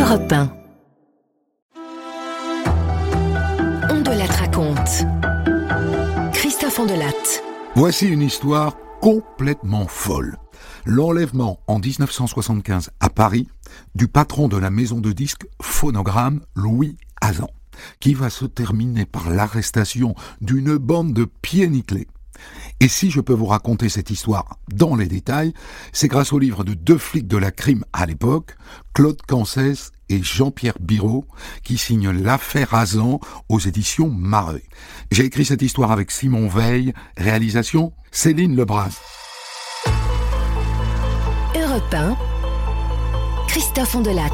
Europe 1. On de Latte raconte. Christophe Ondelatte. Voici une histoire complètement folle. L'enlèvement en 1975 à Paris du patron de la maison de disques Phonogramme, Louis Hazan, qui va se terminer par l'arrestation d'une bande de pieds nickelés. Et si je peux vous raconter cette histoire dans les détails, c'est grâce au livre de deux flics de la crime à l'époque, Claude Cancès et Jean-Pierre Biraud, qui signent l'affaire Hazan aux éditions Mareuil. J'ai écrit cette histoire avec Simon Veil, réalisation Céline Lebras. Europe 1, Christophe Ondelatte.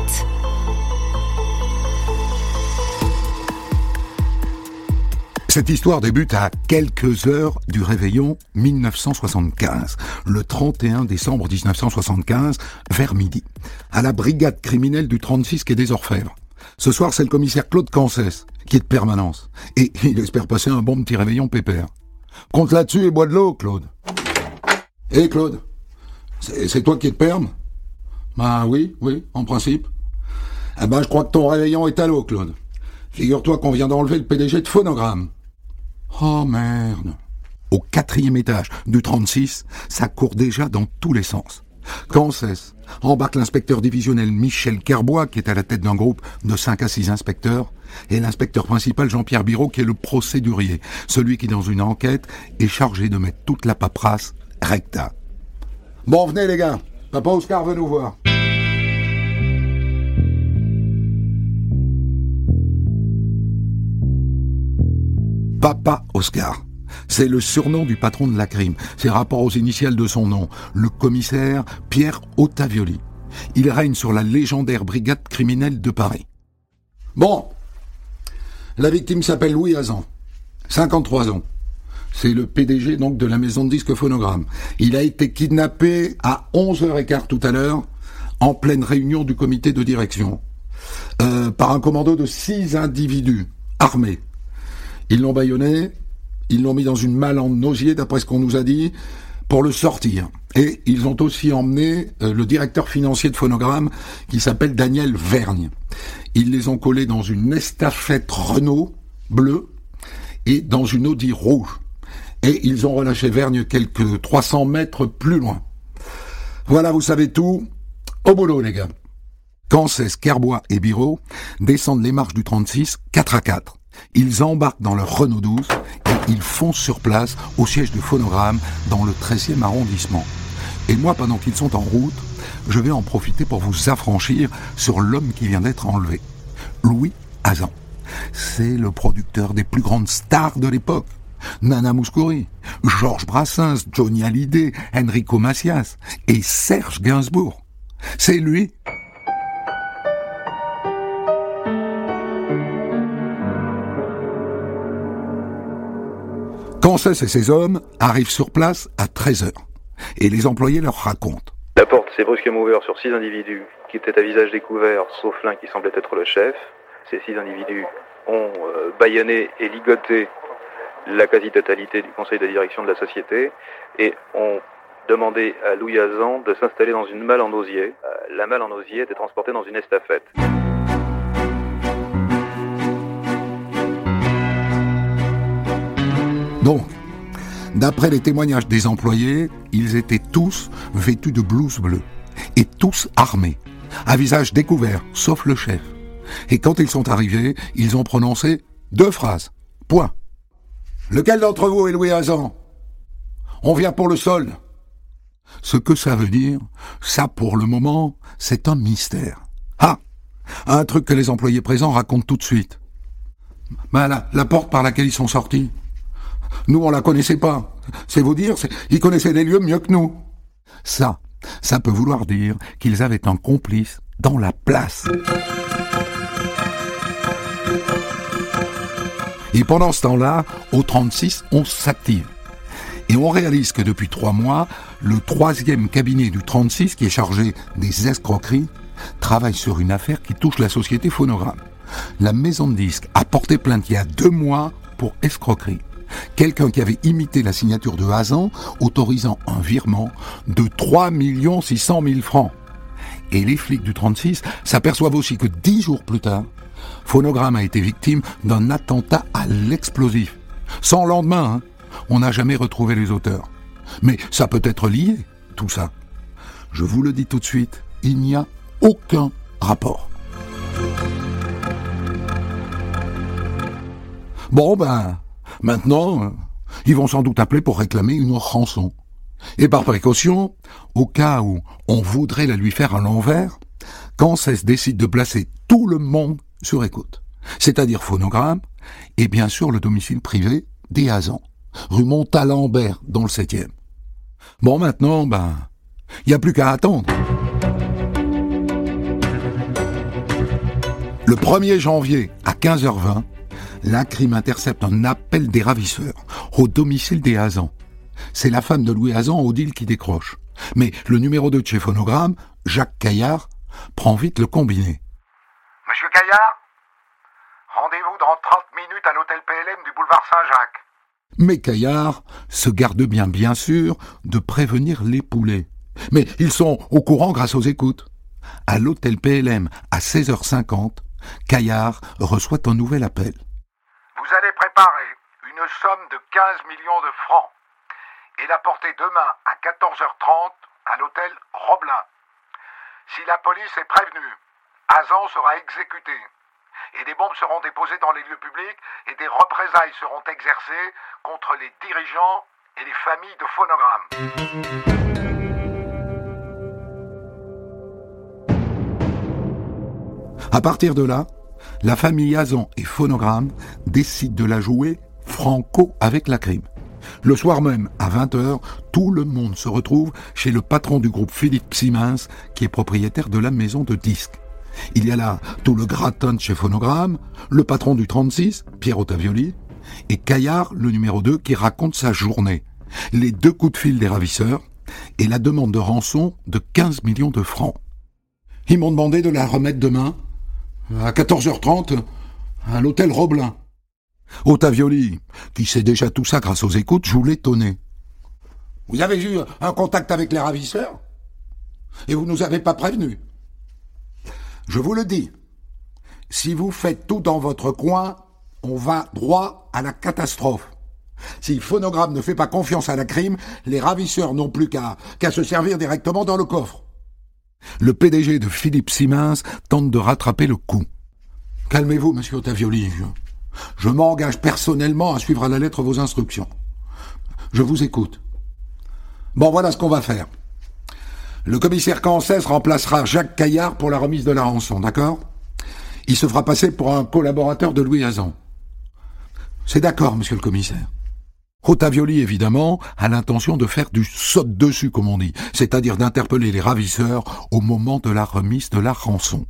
Cette histoire débute à quelques heures du réveillon 1975, le 31 décembre 1975, vers midi, à la brigade criminelle du 36 quai des Orfèvres. Ce soir, c'est le commissaire Claude Cancès qui est de permanence, et il espère passer un bon petit réveillon pépère. Compte là-dessus et bois de l'eau, Claude. Hé, Claude, c'est toi qui es de perme ? Bah oui, en principe. Eh ben, je crois que ton réveillon est à l'eau, Claude. Figure-toi qu'on vient d'enlever le PDG de Phonogramme. Oh merde. Au 4e étage du 36, ça court déjà dans tous les sens. Cancès embarque l'inspecteur divisionnel Michel Kerbois, qui est à la tête d'un groupe de 5 à 6 inspecteurs, et l'inspecteur principal Jean-Pierre Biraud, qui est le procédurier, celui qui, dans une enquête, est chargé de mettre toute la paperasse recta. Bon, venez les gars, Papa Oscar veut nous voir. Papa Oscar, c'est le surnom du patron de la crime. C'est rapport aux initiales de son nom, le commissaire Pierre Ottavioli. Il règne sur la légendaire brigade criminelle de Paris. Bon, la victime s'appelle Louis Hazan, 53 ans. C'est le PDG donc de la maison de disques Phonogramme. Il a été kidnappé à 11h15 tout à l'heure, en pleine réunion du comité de direction, par un commando de 6 individus armés. Ils l'ont bâillonné, ils l'ont mis dans une malle en osier, d'après ce qu'on nous a dit, pour le sortir. Et ils ont aussi emmené le directeur financier de Phonogramme, qui s'appelle Daniel Vergne. Ils les ont collés dans une estafette Renault bleue et dans une Audi rouge. Et ils ont relâché Vergne quelques 300 mètres plus loin. Voilà, vous savez tout. Au boulot, les gars. Cancès, Kerbois et Biraud descendent les marches du 36, 4 à 4. Ils embarquent dans leur Renault 12 et ils foncent sur place au siège de Phonogramme dans le 13e arrondissement. Et moi, pendant qu'ils sont en route, je vais en profiter pour vous affranchir sur l'homme qui vient d'être enlevé. Louis Hazan. C'est le producteur des plus grandes stars de l'époque. Nana Mouskouri, Georges Brassens, Johnny Hallyday, Enrico Macias et Serge Gainsbourg. C'est lui. Cancès et ses hommes arrivent sur place à 13h. Et les employés leur racontent. La porte s'est brusquement ouverte sur 6 individus qui étaient à visage découvert, sauf l'un qui semblait être le chef. Ces 6 individus ont bâillonné et ligoté la quasi-totalité du conseil de direction de la société et ont demandé à Louis Hazan de s'installer dans une malle en osier. La malle en osier était transportée dans une estafette. Donc, d'après les témoignages des employés, ils étaient tous vêtus de blouses bleues et tous armés, à visage découvert, sauf le chef. Et quand ils sont arrivés, ils ont prononcé 2 phrases. Point. Lequel d'entre vous est Louis Hazan ? On vient pour le solde. Ce que ça veut dire, ça pour le moment, c'est un mystère. Ah, un truc que les employés présents racontent tout de suite. La porte par laquelle ils sont sortis. Nous, on la connaissait pas. C'est vous dire, ils connaissaient les lieux mieux que nous. Ça peut vouloir dire qu'ils avaient un complice dans la place. Et pendant ce temps-là, au 36, on s'active. Et on réalise que depuis 3 mois, le 3e cabinet du 36, qui est chargé des escroqueries, travaille sur une affaire qui touche la société Phonogramme. La maison de disques a porté plainte il y a 2 mois pour escroquerie. Quelqu'un qui avait imité la signature de Hazan, autorisant un virement de 3 600 000 francs. Et les flics du 36 s'aperçoivent aussi que 10 jours plus tard, Phonogramme a été victime d'un attentat à l'explosif. Sans lendemain, on n'a jamais retrouvé les auteurs. Mais ça peut être lié, tout ça. Je vous le dis tout de suite, il n'y a aucun rapport. Bon maintenant, ils vont sans doute appeler pour réclamer une rançon. Et par précaution, au cas où on voudrait la lui faire à l'envers, Cancès décide de placer tout le monde sur écoute. C'est-à-dire Phonogramme, et bien sûr le domicile privé des Hazans, rue Montalembert, dans le 7e. Bon, maintenant, il n'y a plus qu'à attendre. Le 1er janvier, à 15h20, la crime intercepte un appel des ravisseurs au domicile des Hazans. C'est la femme de Louis Hazan, Odile, qui décroche. Mais le numéro 2 de chez Phonogramme, Jacques Caillard, prend vite le combiné. Monsieur Caillard, rendez-vous dans 30 minutes à l'hôtel PLM du boulevard Saint-Jacques. Mais Caillard se garde bien sûr, de prévenir les poulets. Mais ils sont au courant grâce aux écoutes. À l'hôtel PLM, à 16h50, Caillard reçoit un nouvel appel. Vous allez préparer une somme de 15 millions de francs et la porter demain à 14h30 à l'hôtel Roblin. Si la police est prévenue, Hazan sera exécuté et des bombes seront déposées dans les lieux publics et des représailles seront exercées contre les dirigeants et les familles de Phonogramme. À partir de là, la famille Hazan et Phonogramme décident de la jouer franco avec la crime. Le soir même, à 20h, tout le monde se retrouve chez le patron du groupe Philippe Siemens, qui est propriétaire de la maison de disques. Il y a là tout le gratin de chez Phonogramme, le patron du 36, Pierre Ottavioli, et Caillard, le numéro 2, qui raconte sa journée, les 2 coups de fil des ravisseurs et la demande de rançon de 15 millions de francs. Ils m'ont demandé de la remettre demain, à 14h30, à l'hôtel Roblin. Ottavioli, qui sait déjà tout ça grâce aux écoutes, joue l'étonné. Vous avez eu un contact avec les ravisseurs ? Et vous nous avez pas prévenus ? Je vous le dis, si vous faites tout dans votre coin, on va droit à la catastrophe. Si Phonogramme ne fait pas confiance à la crime, les ravisseurs n'ont plus qu'à se servir directement dans le coffre. Le PDG de Philippe Siemens tente de rattraper le coup. Calmez-vous, monsieur Ottavioli. Je m'engage personnellement à suivre à la lettre vos instructions. Je vous écoute. Bon, voilà ce qu'on va faire. Le commissaire Cancès remplacera Jacques Caillard pour la remise de la rançon, d'accord ? Il se fera passer pour un collaborateur de Louis Hazan. C'est d'accord, monsieur le commissaire. Ottavioli, évidemment, a l'intention de faire du saute-dessus, comme on dit, c'est-à-dire d'interpeller les ravisseurs au moment de la remise de la rançon.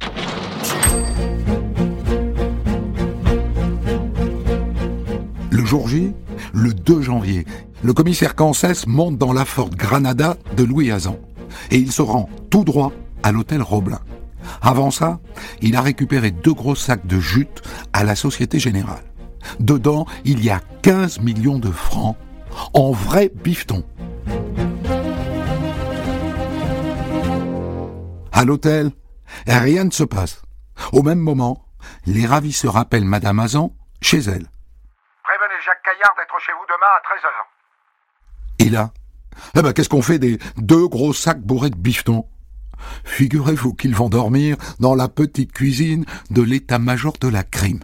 Le jour J, le 2 janvier, le commissaire Cancès monte dans la Ford Granada de Louis Hazan et il se rend tout droit à l'hôtel Roblin. Avant ça, il a récupéré 2 gros sacs de jute à la Société Générale. Dedans, il y a 15 millions de francs en vrai bifton. À l'hôtel, rien ne se passe. Au même moment, les ravisseurs appellent Madame Hazan chez elle. Prévenez Jacques Caillard d'être chez vous demain à 13h. Et là, qu'est-ce qu'on fait des 2 gros sacs bourrés de bifton ? Figurez-vous qu'ils vont dormir dans la petite cuisine de l'état-major de la crime.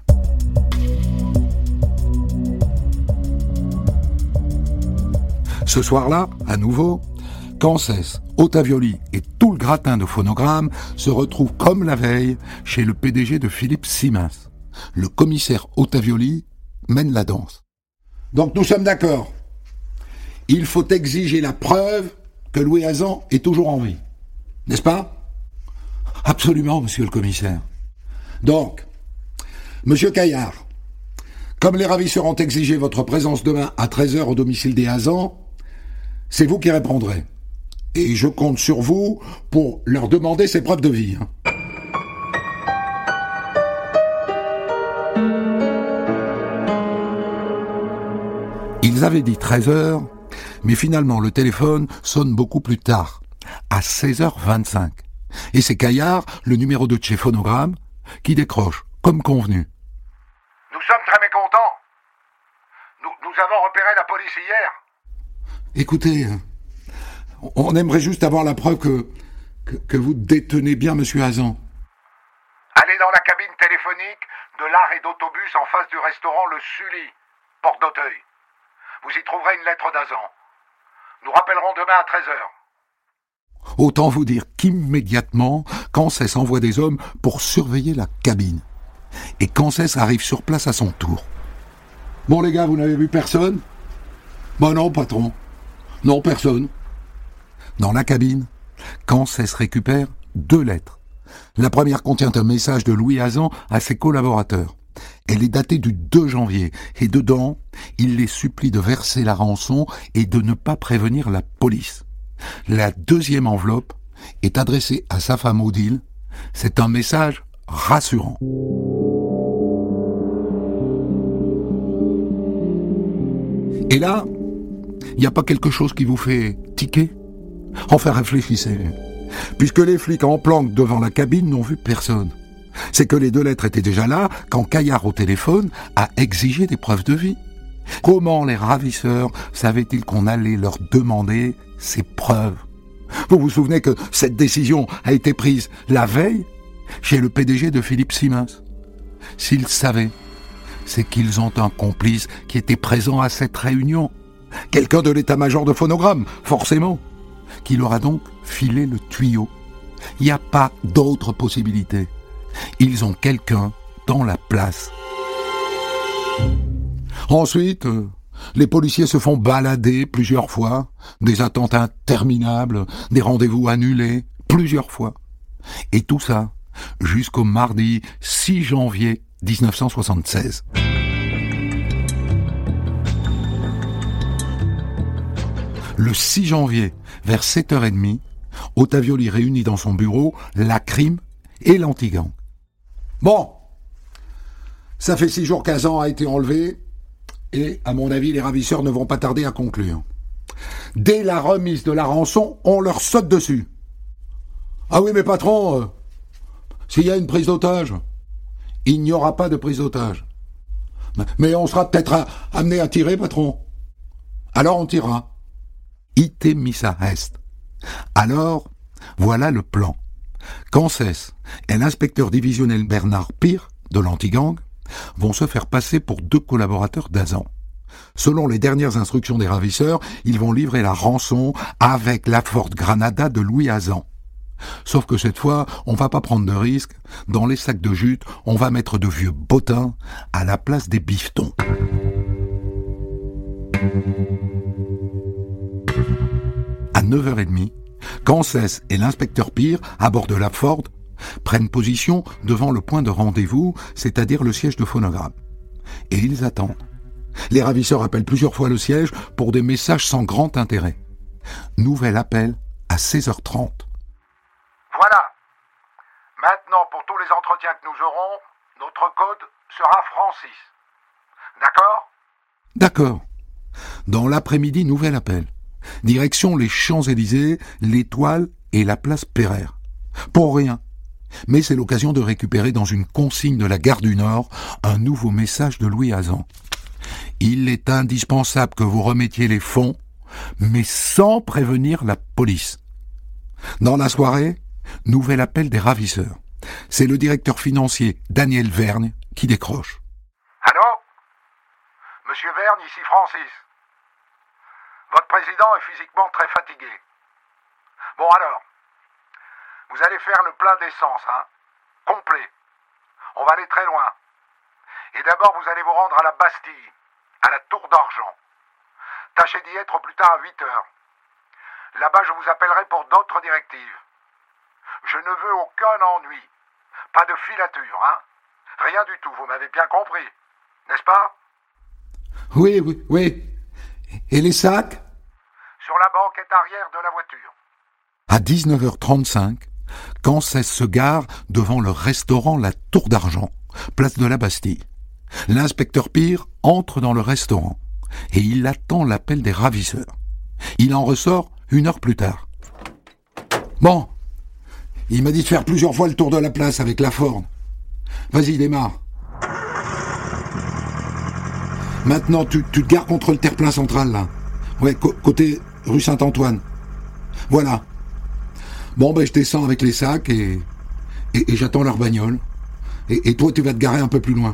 Ce soir-là, à nouveau, Cancès, Ottavioli et tout le gratin de Phonogramme se retrouvent comme la veille chez le PDG de Philippe Siemens. Le commissaire Ottavioli mène la danse. Donc nous sommes d'accord. Il faut exiger la preuve que Louis Hazan est toujours en vie. N'est-ce pas ? Absolument, monsieur le commissaire. Donc, monsieur Caillard, comme les ravisseurs ont exigé votre présence demain à 13h au domicile des Hazan, c'est vous qui répondrez. Et je compte sur vous pour leur demander ces preuves de vie. Ils avaient dit 13h, mais finalement le téléphone sonne beaucoup plus tard, à 16h25. Et c'est Caillard, le numéro 2 de chez Phonogramme, qui décroche, comme convenu. Nous sommes très mécontents. Nous avons repéré la police hier. Écoutez, on aimerait juste avoir la preuve que vous détenez bien Monsieur Hazan. Allez dans la cabine téléphonique de l'arrêt d'autobus en face du restaurant Le Sully, porte d'Auteuil. Vous y trouverez une lettre d'Hazan. Nous rappellerons demain à 13h. Autant vous dire qu'immédiatement, Cancès envoie des hommes pour surveiller la cabine. Et Cancès arrive sur place à son tour. Bon les gars, vous n'avez vu personne ? Bah non, patron. Non, personne. Dans la cabine, Cancès récupère 2 lettres. La première contient un message de Louis Hazan à ses collaborateurs. Elle est datée du 2 janvier et dedans, il les supplie de verser la rançon et de ne pas prévenir la police. La deuxième enveloppe est adressée à sa femme Odile. C'est un message rassurant. Et là, il n'y a pas quelque chose qui vous fait tiquer ? Enfin, réfléchissez. Puisque les flics en planque devant la cabine n'ont vu personne. C'est que les 2 lettres étaient déjà là quand Caillard au téléphone a exigé des preuves de vie. Comment les ravisseurs savaient-ils qu'on allait leur demander ces preuves ? Vous vous souvenez que cette décision a été prise la veille chez le PDG de Philippe Siemens. S'ils savaient, c'est qu'ils ont un complice qui était présent à cette réunion. Quelqu'un de l'état-major de Phonogramme, forcément, qui leur a donc filé le tuyau. Il n'y a pas d'autre possibilité. Ils ont quelqu'un dans la place. Ensuite, les policiers se font balader plusieurs fois, des attentes interminables, des rendez-vous annulés plusieurs fois. Et tout ça jusqu'au mardi 6 janvier 1976. Le 6 janvier, vers 7h30, Ottavioli réunit dans son bureau la crime et l'anti-gang. Bon, ça fait 6 jours qu'Hazan a été enlevé, et à mon avis, les ravisseurs ne vont pas tarder à conclure. Dès la remise de la rançon, on leur saute dessus. Ah oui, mais patron, s'il y a une prise d'otage, il n'y aura pas de prise d'otage. Mais on sera peut-être amené à tirer, patron. Alors on tirera. Ite missa est. Alors, voilà le plan. Cancès et l'inspecteur divisionnel Bernard Pire, de l'anti-gang, vont se faire passer pour 2 collaborateurs d'Hazan. Selon les dernières instructions des ravisseurs, ils vont livrer la rançon avec la Ford Granada de Louis Hazan. Sauf que cette fois, on va pas prendre de risques. Dans les sacs de jute, on va mettre de vieux bottins à la place des bifetons. À 9h30, Cancès et l'inspecteur Pire, à bord de la Ford, prennent position devant le point de rendez-vous, c'est-à-dire le siège de Phonogramme. Et ils attendent. Les ravisseurs appellent plusieurs fois le siège pour des messages sans grand intérêt. Nouvel appel à 16h30. Voilà. Maintenant, pour tous les entretiens que nous aurons, notre code sera Francis. D'accord ? D'accord. Dans l'après-midi, nouvel appel. Direction les Champs-Élysées, l'Étoile et la place Pereire. Pour rien. Mais c'est l'occasion de récupérer dans une consigne de la gare du Nord un nouveau message de Louis Hazan. Il est indispensable que vous remettiez les fonds, mais sans prévenir la police. Dans la soirée, nouvel appel des ravisseurs. C'est le directeur financier Daniel Vergne qui décroche. Allô ? Monsieur Vergne, ici Francis. Votre président est physiquement très fatigué. Bon alors, vous allez faire le plein d'essence, complet. On va aller très loin. Et d'abord, vous allez vous rendre à la Bastille, à la Tour d'Argent. Tâchez d'y être au plus tard à 8h. Là-bas, je vous appellerai pour d'autres directives. Je ne veux aucun ennui. Pas de filature, Rien du tout, vous m'avez bien compris. N'est-ce pas ? Oui. Et les sacs ? Sur la banquette arrière de la voiture. À 19h35, Cancès se gare devant le restaurant La Tour d'Argent, place de la Bastille. L'inspecteur Pire entre dans le restaurant et il attend l'appel des ravisseurs. Il en ressort 1 heure plus tard. Bon, Il m'a dit de faire plusieurs fois le tour de la place avec la Ford. Vas-y, démarre. Maintenant, tu te gares contre le terre-plein central, là. Ouais, côté rue Saint-Antoine. Voilà. Bon, je descends avec les sacs et j'attends leur bagnole. Et toi, tu vas te garer un peu plus loin.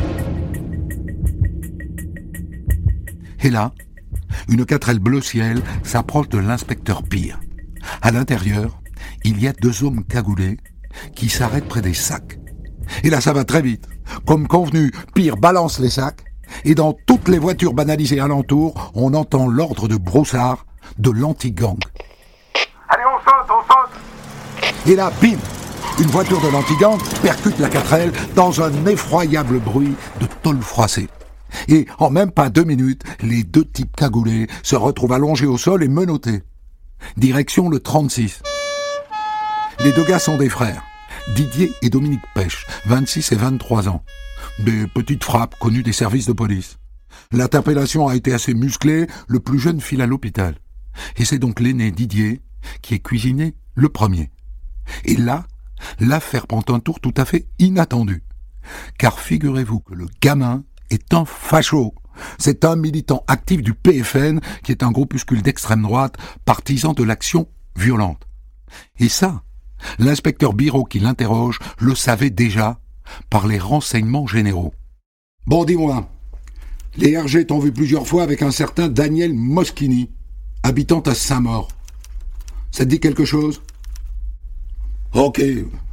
Et là, une 4L bleu ciel s'approche de l'inspecteur Pire. À l'intérieur, il y a 2 hommes cagoulés qui s'arrêtent près des sacs. Et là, ça va très vite. Comme convenu, Pire balance les sacs, et dans toutes les voitures banalisées alentour, on entend l'ordre de broussard de l'anti-gang. Allez, on saute. Et là, bim, une voiture de l'anti-gang percute la 4L dans un effroyable bruit de tôle froissée. Et en même pas 2 minutes, les 2 types cagoulés se retrouvent allongés au sol et menottés. Direction le 36. Les 2 gars sont des frères, Didier et Dominique Pêche, 26 et 23 ans. Des petites frappes connues des services de police. L'interpellation a été assez musclée, le plus jeune file à l'hôpital. Et c'est donc l'aîné Didier qui est cuisiné le premier. Et là, l'affaire prend un tour tout à fait inattendu. Car figurez-vous que le gamin est un facho. C'est un militant actif du PFN, qui est un groupuscule d'extrême droite, partisan de l'action violente. Et ça, l'inspecteur Biraud qui l'interroge le savait déjà par les renseignements généraux. Bon, dis-moi, les RG t'ont vu plusieurs fois avec un certain Daniel Moschini, habitant à Saint-Maur. Ça te dit quelque chose? Ok,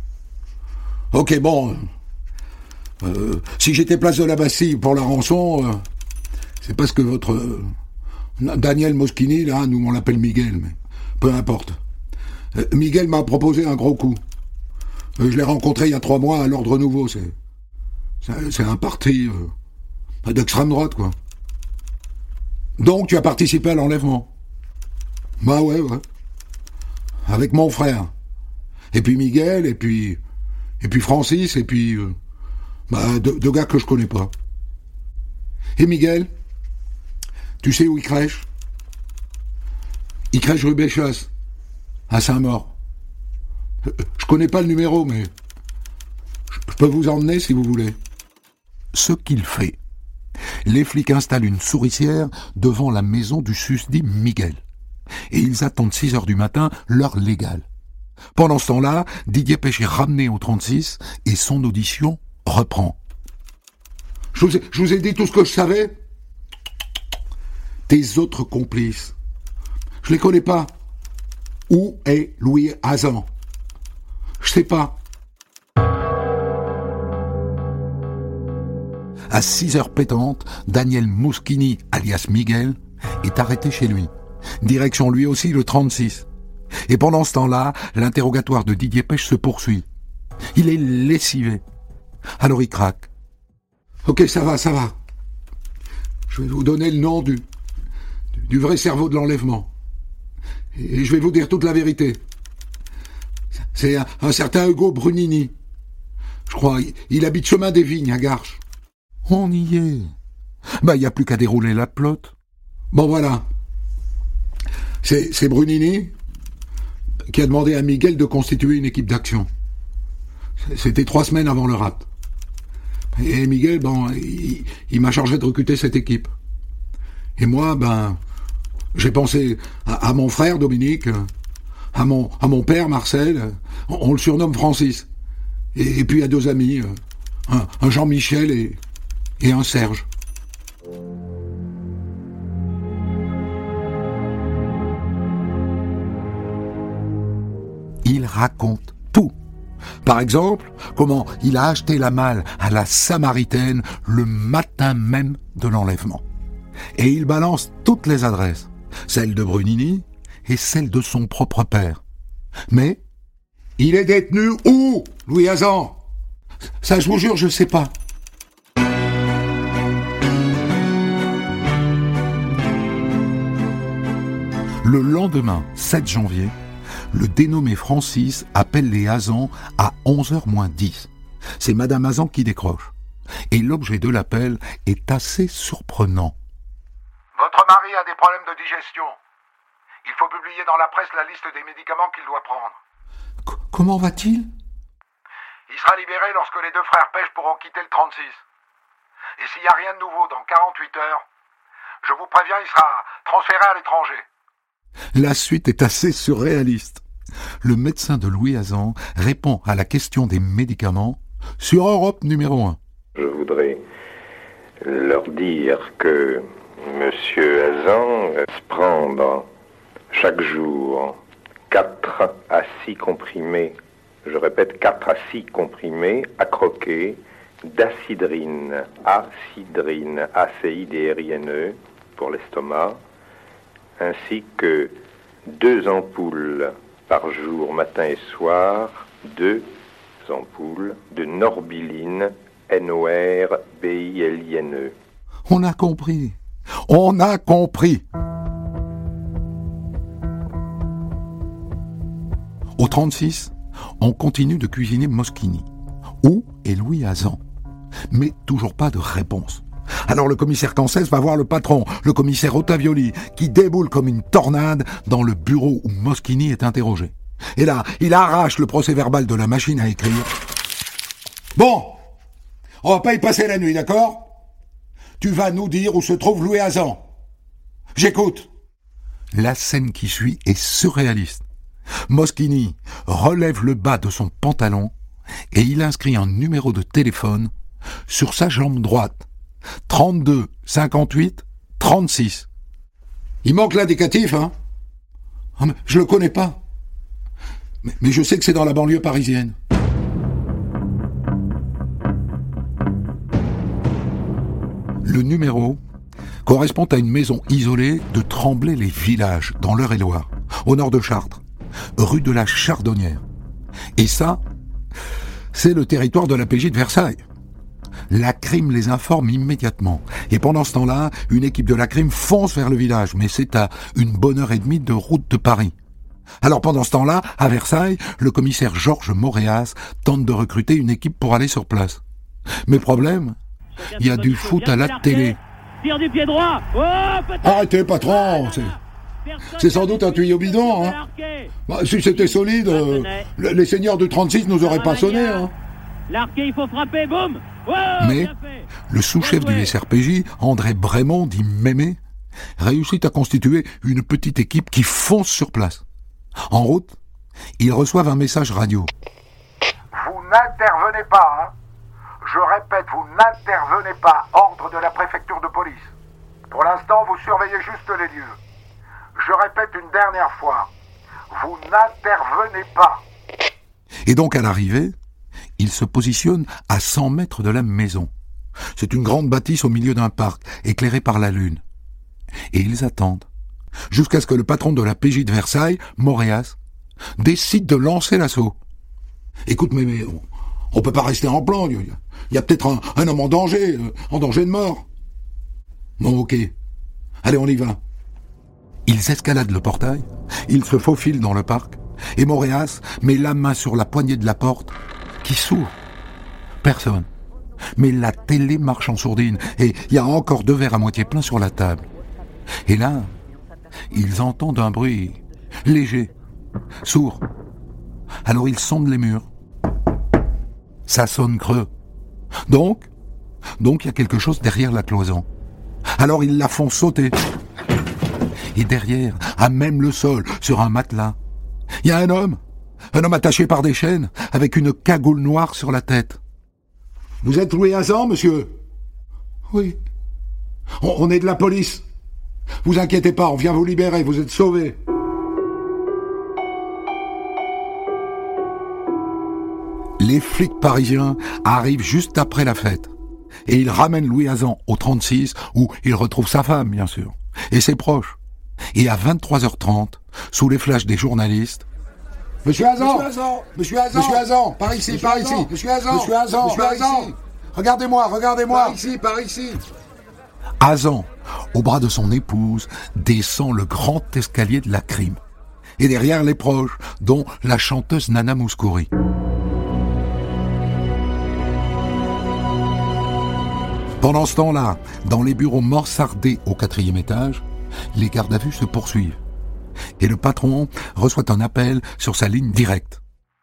bon. Si j'étais place de la Bastille pour la rançon, c'est parce que votre Daniel Moschini, là, nous on l'appelle Miguel, mais peu importe. Miguel m'a proposé un gros coup. Je l'ai rencontré il y a 3 mois à l'Ordre Nouveau. C'est un parti d'extrême droite, quoi. Donc tu as participé à l'enlèvement? Bah ouais. Avec mon frère. Et puis Miguel, et puis Francis, et puis 2 gars que je connais pas. Et Miguel, tu sais où il crèche? Il crèche rue Béchasse, à Saint-Maur. Je connais pas le numéro, mais je peux vous emmener si vous voulez. Ce qu'il fait. Les flics installent une souricière devant la maison du susdit Miguel. Et ils attendent 6 heures du matin, l'heure légale. Pendant ce temps-là, Didier Pêche est ramené au 36 et son audition reprend. Je vous ai dit tout ce que je savais. Tes autres complices, je les connais pas. Où est Louis Hazan? Je sais pas. À 6 heures pétantes, Daniel Moschini, alias Miguel, est arrêté chez lui. Direction lui aussi le 36. Et pendant ce temps-là, l'interrogatoire de Didier Pêche se poursuit. Il est lessivé. Alors il craque. Ok, ça va. Je vais vous donner le nom du vrai cerveau de l'enlèvement. Et je vais vous dire toute la vérité. C'est un certain Hugo Brunini. Je crois, il habite chemin des Vignes à Garches. On y est. Il n'y a plus qu'à dérouler la pelote. Bon, voilà. C'est Brunini qui a demandé à Miguel de constituer une équipe d'action. C'était 3 semaines avant le rap. Et Miguel, il m'a chargé de recruter cette équipe. Et moi, j'ai pensé à mon frère Dominique, à mon père Marcel, on le surnomme Francis. Et puis à 2 amis, un Jean-Michel et un Serge. Il raconte tout. Par exemple, comment il a acheté la malle à la Samaritaine le matin même de l'enlèvement. Et il balance toutes les adresses, celle de Brunini et celle de son propre père. Mais, il est détenu où, Louis Hazan? Ça, je vous jure, je sais pas. Le lendemain, 7 janvier, le dénommé Francis appelle les Hazan à 11h-10. C'est Madame Hazan qui décroche. Et l'objet de l'appel est assez surprenant. Votre mari a des problèmes de digestion. Il faut publier dans la presse la liste des médicaments qu'il doit prendre. Comment va-t-il ? Il sera libéré lorsque les deux frères Pêche pourront quitter le 36. Et s'il n'y a rien de nouveau dans 48 heures, je vous préviens, il sera transféré à l'étranger. La suite est assez surréaliste. Le médecin de Louis Hazan répond à la question des médicaments sur Europe numéro 1. Je voudrais leur dire que M. Hazan va se prendre chaque jour 4 à 6 comprimés, je répète 4 à 6 comprimés à croquer d'acidrine, ACIDRINE pour l'estomac, ainsi que 2 ampoules par jour, matin et soir, 2 ampoules de norbiline, NORBILINE. On a compris. On a compris. Au 36, on continue de cuisiner Moschini. Où est Louis Hazan ? Mais toujours pas de réponse. Alors le commissaire Cancès va voir le patron, le commissaire Ottavioli, qui déboule comme une tornade dans le bureau où Moschini est interrogé. Et là, il arrache le procès-verbal de la machine à écrire. Bon, on va pas y passer la nuit, d'accord ? Tu vas nous dire où se trouve Louis Hazan. J'écoute. La scène qui suit est surréaliste. Moschini relève le bas de son pantalon et il inscrit un numéro de téléphone sur sa jambe droite. 32 58 36. Il manque l'indicatif, hein ? Ah, mais je le connais pas. Mais je sais que c'est dans la banlieue parisienne. Le numéro correspond à une maison isolée de Tremblay-les-Villages, dans l'Eure-et-Loire, au nord de Chartres, rue de la Chardonnière. Et ça, c'est le territoire de la PJ de Versailles. La crime les informe immédiatement. Et pendant ce temps-là, une équipe de la crime fonce vers le village, mais c'est à une bonne heure et demie de route de Paris. Alors pendant ce temps-là, à Versailles, le commissaire Georges Moréas tente de recruter une équipe pour aller sur place. Mais problème, il y a du foot à la télé. Tire du pied droit. Oh, arrêtez, patron, c'est sans doute un tuyau bidon, hein. Bah, si c'était solide, les seigneurs de 36 nous auraient pas sonné, hein. L'arqué, il faut frapper, boum. Oh, mais le sous-chef du SRPJ, André Brémond, dit Mémé, réussit à constituer une petite équipe qui fonce sur place. En route, ils reçoivent un message radio. Vous n'intervenez pas, hein. Je répète, vous n'intervenez pas. Ordre de la préfecture de police. Pour l'instant, vous surveillez juste les lieux. Je répète une dernière fois. Vous n'intervenez pas. Et donc, à l'arrivée, ils se positionnent à 100 mètres de la maison. C'est une grande bâtisse au milieu d'un parc, éclairée par la lune. Et ils attendent, jusqu'à ce que le patron de la PJ de Versailles, Moréas, décide de lancer l'assaut. Écoute, mais on peut pas rester en plan. Il y a peut-être un homme en danger de mort. Bon, ok. Allez, on y va. Ils escaladent le portail, ils se faufilent dans le parc, et Moréas met la main sur la poignée de la porte, qui s'ouvre. Personne. Mais la télé marche en sourdine, et il y a encore 2 verres à moitié pleins sur la table. Et là, ils entendent un bruit léger, sourd. Alors ils sondent les murs. Ça sonne creux. Donc, il y a quelque chose derrière la cloison. Alors ils la font sauter. Et derrière, à même le sol, sur un matelas, il y a un homme attaché par des chaînes, avec une cagoule noire sur la tête. « Vous êtes Louis Hazan, monsieur ?»« Oui. On est de la police. Vous inquiétez pas, on vient vous libérer, vous êtes sauvés. » Les flics parisiens arrivent juste après la fête. Et ils ramènent Louis Hazan au 36, où il retrouve sa femme, bien sûr, et ses proches. Et à 23h30, sous les flashs des journalistes, « Monsieur Hazan, par ici, Monsieur Hazan, regardez-moi, par ici. » Hazan, au bras de son épouse, descend le grand escalier de la crime. Et derrière les proches, dont la chanteuse Nana Mouskouri. Pendant ce temps-là, dans les bureaux mansardés au 4e étage, les gardes à vue se poursuivent. Et le patron reçoit un appel sur sa ligne directe.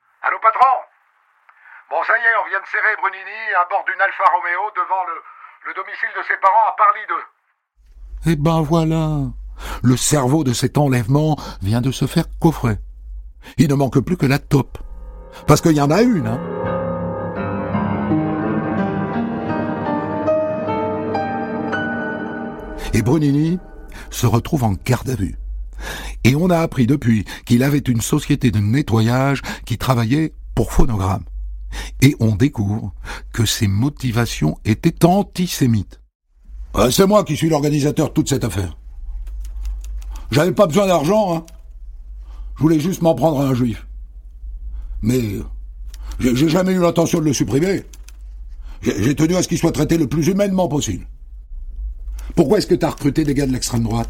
ça y est, on vient de serrer Brunini à bord d'une Alfa Romeo devant le domicile de ses parents à Parly 2. Eh ben voilà, le cerveau de cet enlèvement vient de se faire coffrer. Il ne manque plus que la taupe. Parce qu'il y en a une, hein. Et Brunini se retrouve en garde à vue. Et on a appris depuis qu'il avait une société de nettoyage qui travaillait pour Phonogramme. Et on découvre que ses motivations étaient antisémites. C'est moi qui suis l'organisateur de toute cette affaire. J'avais pas besoin d'argent, hein. Je voulais juste m'en prendre à un juif. Mais j'ai jamais eu l'intention de le supprimer. J'ai tenu à ce qu'il soit traité le plus humainement possible. Pourquoi est-ce que t'as recruté des gars de l'extrême droite?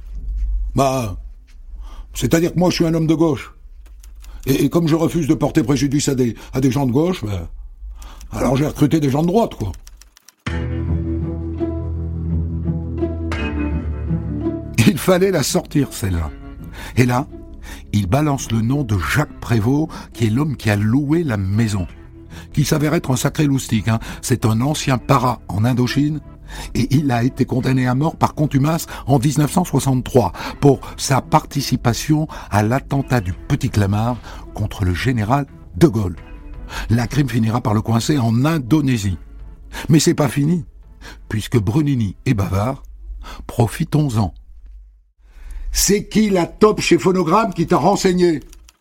C'est-à-dire que moi je suis un homme de gauche. Et comme je refuse de porter préjudice à des gens de gauche, alors j'ai recruté des gens de droite, quoi. Il fallait la sortir, celle-là. Et là, il balance le nom de Jacques Prévost, qui est l'homme qui a loué la maison, qui s'avère être un sacré loustique, hein. C'est un ancien para en Indochine, et il a été condamné à mort par contumace en 1963 pour sa participation à l'attentat du Petit Clamart contre le général de Gaulle. La crime finira par le coincer en Indonésie. Mais c'est pas fini, puisque Brunini est bavard. Profitons-en. C'est qui la taupe chez Phonogramme qui t'a renseigné?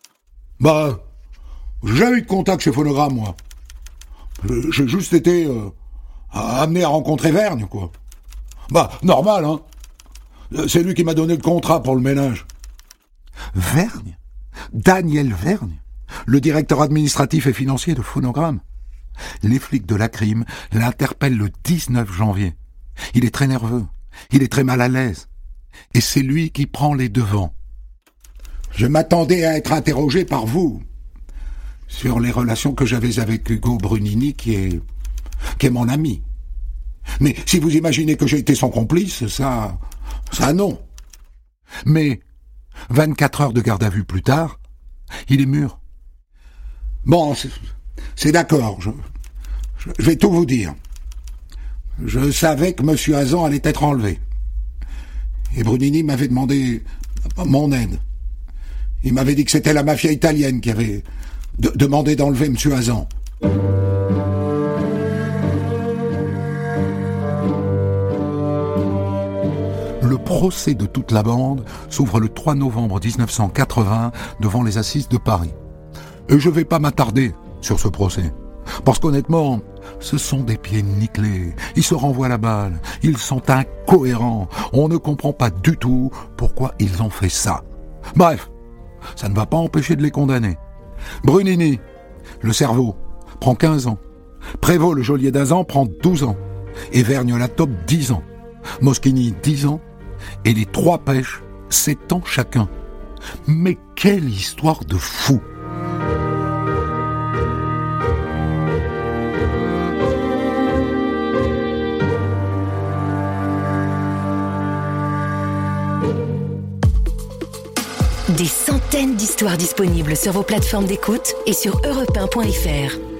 J'ai jamais eu de contact chez Phonogramme, moi. J'ai juste été amené à rencontrer Vergne, quoi. Normal, hein. C'est lui qui m'a donné le contrat pour le ménage. Vergne? Daniel Vergne? Le directeur administratif et financier de Phonogramme? Les flics de la crime l'interpellent le 19 janvier. Il est très nerveux. Il est très mal à l'aise. Et c'est lui qui prend les devants. Je m'attendais à être interrogé par vous sur les relations que j'avais avec Hugo Brunini, qui est mon ami. Mais si vous imaginez que j'ai été son complice, ça non. Mais 24 heures de garde à vue plus tard, il est mûr. C'est d'accord, je vais tout vous dire. Je savais que M. Hazan allait être enlevé. Et Brunini m'avait demandé mon aide. Il m'avait dit que c'était la mafia italienne qui avait demandé d'enlever M. Hazan. Le procès de toute la bande s'ouvre le 3 novembre 1980 devant les assises de Paris. Et je vais pas m'attarder sur ce procès. Parce qu'honnêtement, ce sont des pieds nickelés. Ils se renvoient la balle. Ils sont incohérents. On ne comprend pas du tout pourquoi ils ont fait ça. Bref, ça ne va pas empêcher de les condamner. Brunini, le cerveau, prend 15 ans. Prévost, le geôlier d'Azan, prend 12 ans. Et Vergne la taupe, 10 ans. Moschini, 10 ans. Et les 3 pêches, 7 ans chacun. Mais quelle histoire de fou! Des centaines d'histoires disponibles sur vos plateformes d'écoute et sur europe1.fr.